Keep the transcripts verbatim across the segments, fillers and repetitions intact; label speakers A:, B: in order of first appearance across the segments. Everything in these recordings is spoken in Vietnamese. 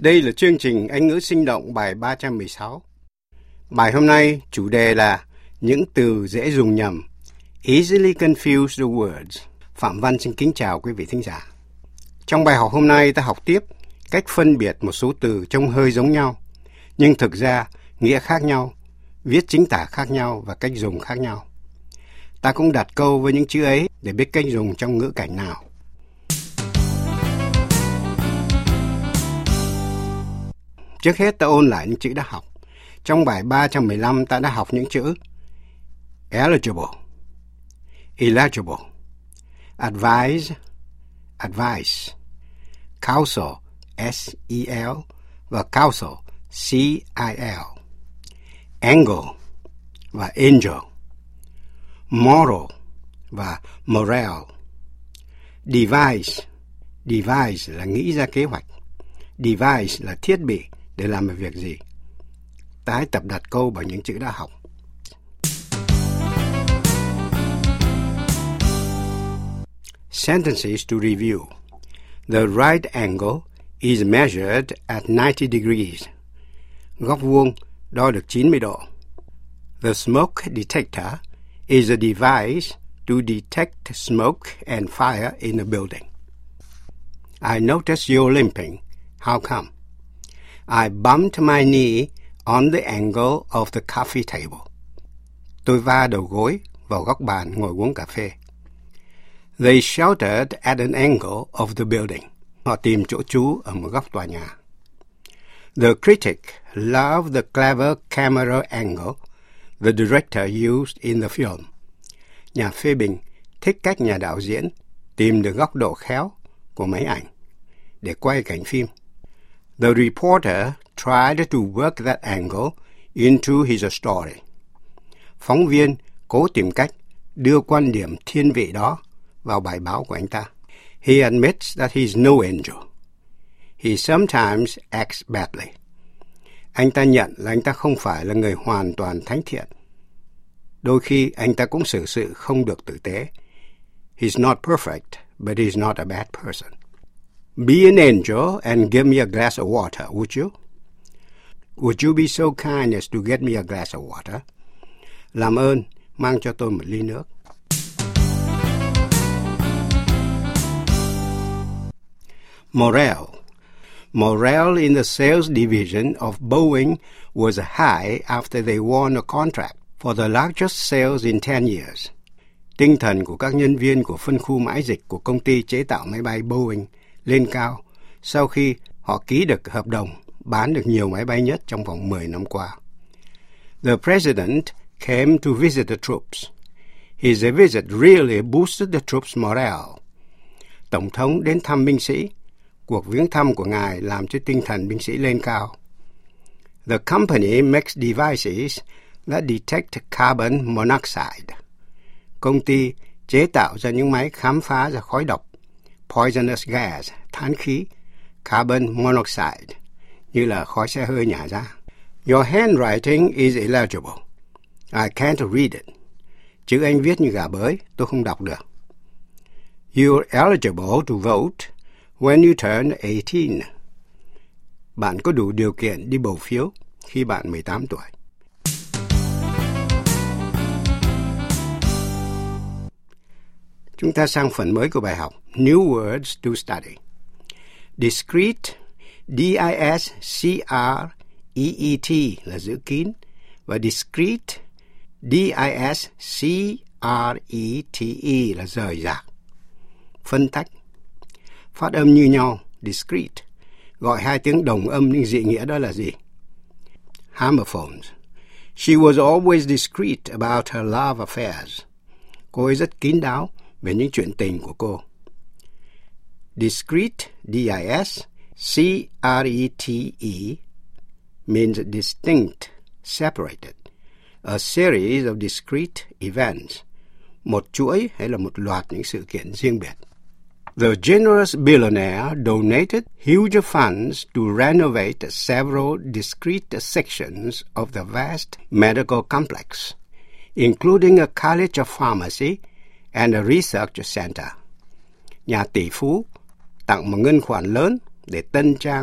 A: Đây là chương trình Anh ngữ sinh động bài ba trăm mười sáu. Bài hôm nay chủ đề là những từ dễ dùng nhầm. Easily confuse the words. Phạm Văn xin kính chào quý vị thính giả. Trong bài học hôm nay ta học tiếp cách phân biệt một số từ trông hơi giống nhau, nhưng thực ra nghĩa khác nhau, viết chính tả khác nhau và cách dùng khác nhau. Ta cũng đặt câu với những chữ ấy để biết cách dùng trong ngữ cảnh nào. Trước hết ta ôn lại những chữ đã học. Trong bài ba trăm mười lăm ta đã học những chữ eligible, eligible, advise, advice, counsel, S E L và counsel, C I L, angle và angel, moral và morale, devise, devise là nghĩ ra kế hoạch, device là thiết bị để làm một việc gì. Ta hãy tập đặt câu bằng những chữ đã học. Sentences to review. The right angle is measured at ninety degrees. Góc vuông đo được chín mươi độ. The smoke detector is a device to detect smoke and fire in a building. I noticed you limping. How come? I bumped my knee on the angle of the coffee table. Tôi va đầu gối vào góc bàn ngồi uống cà phê. They sheltered at an angle of the building. Họ tìm chỗ trú ở một góc tòa nhà. The critic loved the clever camera angle the director used in the film. Nhà phê bình thích cách nhà đạo diễn tìm được góc độ khéo của máy ảnh để quay cảnh phim. The reporter tried to work that angle into his story. Phóng viên cố tìm cách đưa quan điểm thiên vị đó vào bài báo của anh ta. He admits that he is no angel. He sometimes acts badly. Anh ta nhận là anh ta không phải là người hoàn toàn thánh thiện. Đôi khi anh ta cũng xử sự không được tử tế. He's not perfect, but he's not a bad person. Be an angel and give me a glass of water, would you? Would you be so kind as to get me a glass of water? Làm ơn, mang cho tôi một ly nước. Morale. Morale in the sales division of Boeing was high after they won a contract for the largest sales in ten years. Tinh thần của các nhân viên của phân khu mãi dịch của công ty chế tạo máy bay Boeing lên cao sau khi họ ký được hợp đồng bán được nhiều máy bay nhất trong vòng mười năm qua. The president came to visit the troops. His visit really boosted the troops' morale. Tổng thống đến thăm binh sĩ. Cuộc viếng thăm của ngài làm cho tinh thần binh sĩ lên cao. The company makes devices that detect carbon monoxide. Công ty chế tạo ra những máy khám phá ra khói độc, poisonous gas, than khí, carbon monoxide, như là khói xe hơi nhả ra. Your handwriting is illegible. I can't read it. Chữ anh viết như gà bới, tôi không đọc được. You're eligible to vote when you turn eighteen. Bạn có đủ điều kiện đi bầu phiếu khi bạn mười tám tuổi. Chúng ta sang phần mới của bài học. New words to study. Discrete, D I S C R E E T là giữ kín, và discrete, D I S C R E T E là rời rạc, phân tách. Phát âm như nhau, discrete. Gọi hai tiếng đồng âm nhưng dị nghĩa đó là gì? Homophones. She was always discreet about her love affairs. Cô ấy rất kín đáo về những chuyện tình của cô. Discrete, D I S C R E T E, means distinct, separated. A series of discrete events. Một chuỗi hay là một loạt những sự kiện riêng biệt. The generous billionaire donated huge funds to renovate several discrete sections of the vast medical complex, including a college of pharmacy and a research center. Nhà tỷ phú tặng một ngân khoản lớn để tân trang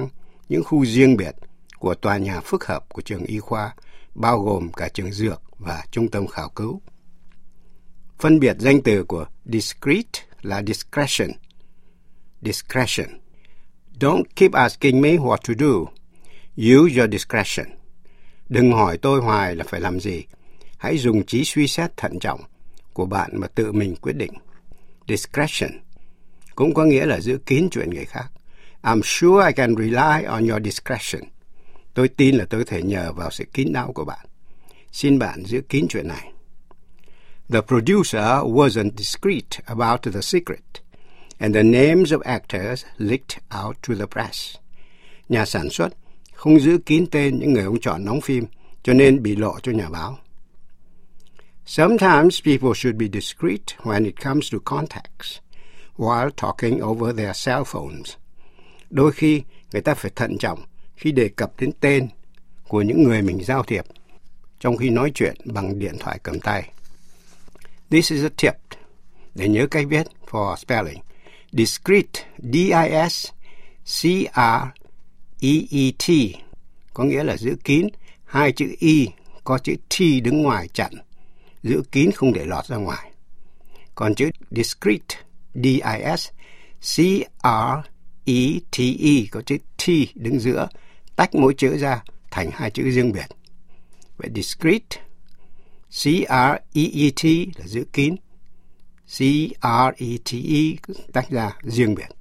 A: những khu riêng biệt của tòa nhà phức hợp của trường y khoa, bao gồm cả trường dược và trung tâm khảo cứu. Phân biệt danh từ của discreet là discretion. Discretion. Don't keep asking me what to do. Use your discretion. Đừng hỏi tôi hoài là phải làm gì. Hãy dùng trí suy xét thận trọng của bạn mà tự mình quyết định. Discretion cũng có nghĩa là giữ kín chuyện người khác. I'm sure I can rely on your discretion. Tôi tin là tôi có thể nhờ vào sự kín đáo của bạn. Xin bạn giữ kín chuyện này. The producer wasn't discreet about the secret, and the names of actors leaked out to the press. Nhà sản xuất không giữ kín tên những người ông chọn đóng phim, cho nên bị lộ cho nhà báo. Sometimes people should be discreet when it comes to contacts, while talking over their cell phones. Đôi khi người ta phải thận trọng khi đề cập đến tên của những người mình giao thiệp, trong khi nói chuyện bằng điện thoại cầm tay. This is a tip. Để nhớ cách viết for spelling. Discreet, D I S C R E E T, có nghĩa là giữ kín, hai chữ E có chữ T đứng ngoài chặn, giữ kín không để lọt ra ngoài. Còn chữ discreet, D I S C R E T E có chữ T đứng giữa, tách mỗi chữ ra thành hai chữ riêng biệt. Vậy discreet, C R E E T là giữ kín, C R E T E tách ra riêng biệt.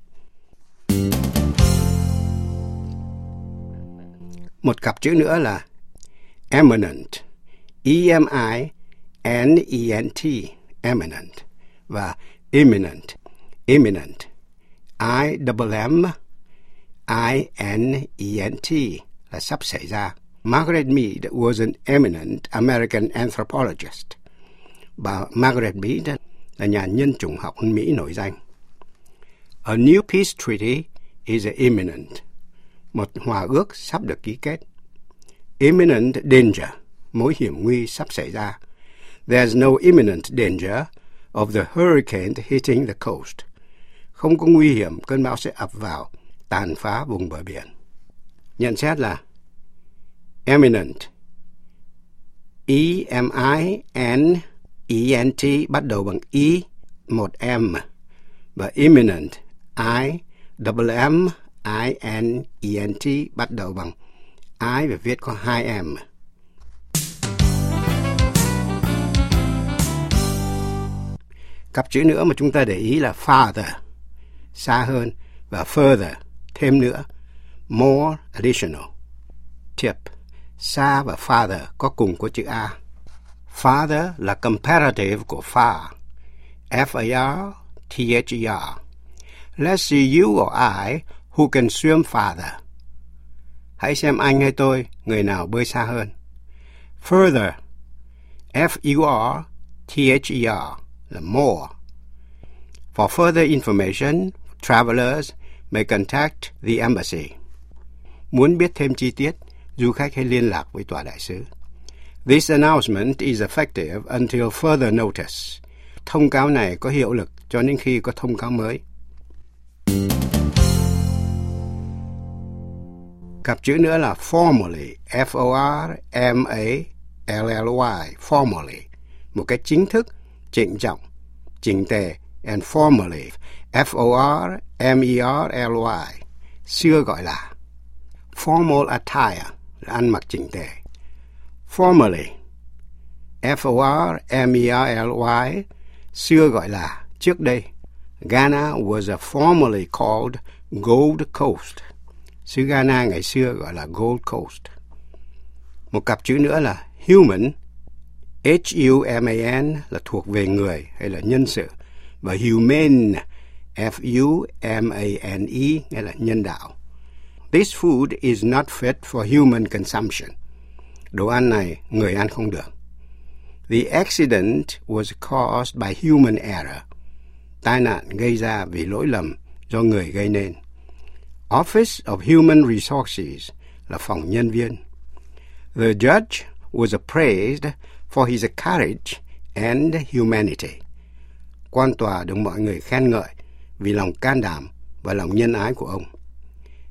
A: Một cặp chữ nữa là eminent, E M I N E N T, eminent, và imminent, imminent, I M M I N E N T là sắp xảy ra. Margaret Mead was an eminent American anthropologist. Bà Margaret Mead là nhà nhân chủng học Mỹ nổi danh. A new peace treaty is imminent. Một hòa ước sắp được ký kết. Imminent danger, mối hiểm nguy sắp xảy ra. There's no imminent danger of the hurricane hitting the coast. Không có nguy hiểm cơn bão sẽ ập vào, tàn phá vùng bờ biển. Nhận xét là eminent, E M I N E N T bắt đầu bằng E, một M, và imminent, I M M I N E N T bắt đầu bằng I và viết có hai M. Cặp chữ nữa mà chúng ta để ý là farther, xa hơn, và further, thêm nữa, more, additional. Tip, xa và farther có cùng có chữ A. Farther là comparative của far, F A R T H E R. Let's see you or I who can swim farther. Hãy xem anh hay tôi, người nào bơi xa hơn. Further, F U R T H E R là more. For further information, travelers may contact the embassy. Muốn biết thêm chi tiết, du khách hãy liên lạc với tòa đại sứ. This announcement is effective until further notice. Thông cáo này có hiệu lực cho đến khi có thông cáo mới. Cặp chữ nữa là formally, F O R M A L L Y, formally, một cách chính thức, trịnh trọng, chỉnh tề, and formally, F O R M E R L Y, xưa gọi là. Formal attire là ăn mặc chỉnh tề. Formally, F O R M E R L Y, xưa gọi là, trước đây. Ghana was a formerly called Gold Coast. Xứ Ghana ngày xưa gọi là Gold Coast. Một cặp chữ nữa là human, H U M A N là thuộc về người hay là nhân sự, và humane, F U M A N E nghĩa là nhân đạo. This food is not fit for human consumption. Đồ ăn này người ăn không được. The accident was caused by human error. Tai nạn gây ra vì lỗi lầm do người gây nên. Office of Human Resources là phòng nhân viên. The judge was praised for his courage and humanity. Quan tòa được mọi người khen ngợi vì lòng can đảm và lòng nhân ái của ông.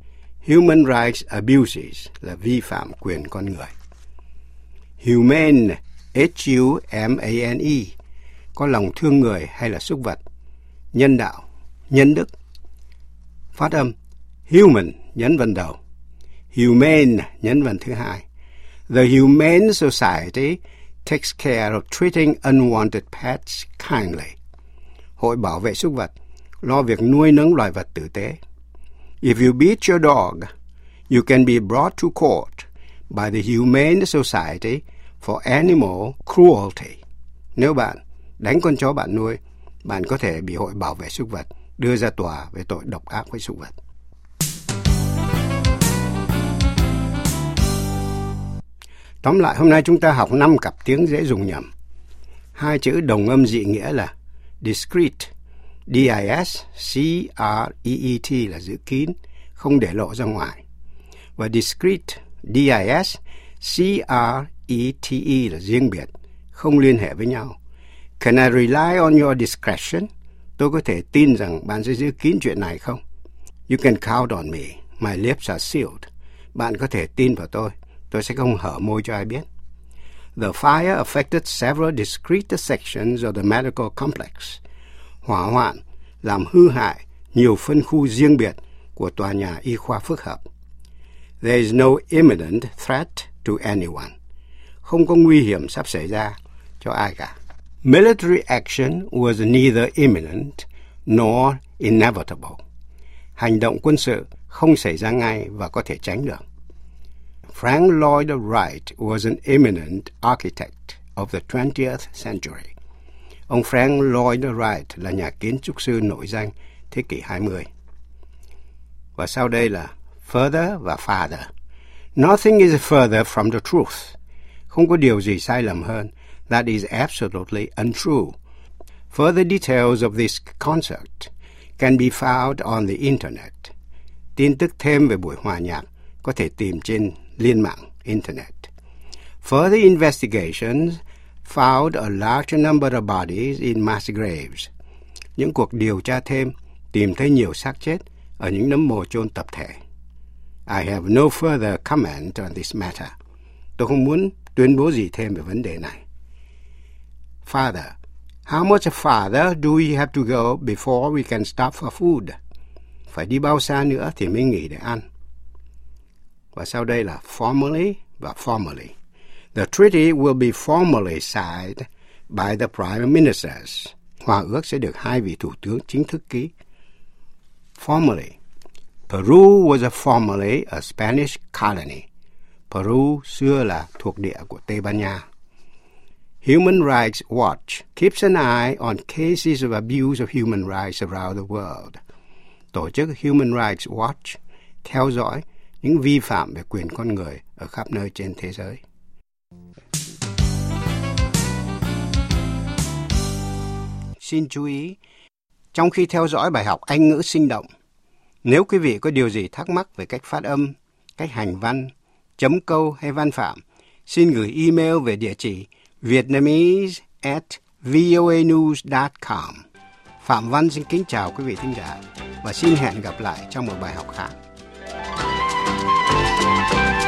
A: Human rights abuses là vi phạm quyền con người. Humane, H U M A N E, có lòng thương người hay là súc vật. Nhân đạo, nhân đức. Phát âm human, nhấn vần đầu. Humane, nhấn vần thứ hai. The Humane Society takes care of treating unwanted pets kindly. Hội bảo vệ súc vật, lo việc nuôi nấng loài vật tử tế. If you beat your dog, you can be brought to court by the Humane Society for animal cruelty. Nếu bạn đánh con chó bạn nuôi, bạn có thể bị hội bảo vệ súc vật đưa ra tòa về tội độc ác với súc vật. Tóm lại, hôm nay chúng ta học năm cặp tiếng dễ dùng nhầm. Hai chữ đồng âm dị nghĩa là discreet, D I S C R E E T là giữ kín, không để lộ ra ngoài. Và discreet, D I S C R E T E là riêng biệt, không liên hệ với nhau. Can I rely on your discretion? Tôi có thể tin rằng bạn sẽ giữ kín chuyện này không? You can count on me. My lips are sealed. Bạn có thể tin vào tôi. Tôi sẽ không hở môi cho ai biết. The fire affected several discrete sections of the medical complex. Hỏa hoạn làm hư hại nhiều phân khu riêng biệt của tòa nhà y khoa phức hợp. There is no imminent threat to anyone. Không có nguy hiểm sắp xảy ra cho ai cả. Military action was neither imminent nor inevitable. Hành động quân sự không xảy ra ngay và có thể tránh được. Frank Lloyd Wright was an eminent architect of the twentieth century. Ông Frank Lloyd Wright là nhà kiến trúc sư nổi danh thế kỷ hai mươi. Và sau đây là further và farther. Nothing is further from the truth. Không có điều gì sai lầm hơn. That is absolutely untrue. Further details of this concert can be found on the internet. Tin tức thêm về buổi hòa nhạc có thể tìm trên liên mạng internet. Further investigations found a larger number of bodies in mass graves. Những cuộc điều tra thêm tìm thấy nhiều xác chết ở những nấm mồ chôn tập thể. I have no further comment on this matter. Tôi không muốn tuyên bố gì thêm về vấn đề này. Farther. How much farther do we have to go before we can stop for food? Phải đi bao xa nữa thì mới nghỉ để ăn. Và sau đây là formally và formally. The treaty will be formally signed by the prime ministers. Hòa ước sẽ được hai vị thủ tướng chính thức ký. Formally. Peru was a formerly a Spanish colony. Peru xưa là thuộc địa của Tây Ban Nha. Human Rights Watch keeps an eye on cases of abuse of human rights around the world. Tổ chức Human Rights Watch theo dõi những vi phạm về quyền con người ở khắp nơi trên thế giới. Xin chú ý, trong khi theo dõi bài học Anh ngữ sinh động, nếu quý vị có điều gì thắc mắc về cách phát âm, cách hành văn, chấm câu hay văn phạm, xin gửi email về địa chỉ vietnamese at voanews dot com. Phạm Văn xin kính chào quý vị thính giả và xin hẹn gặp lại trong một bài học khác.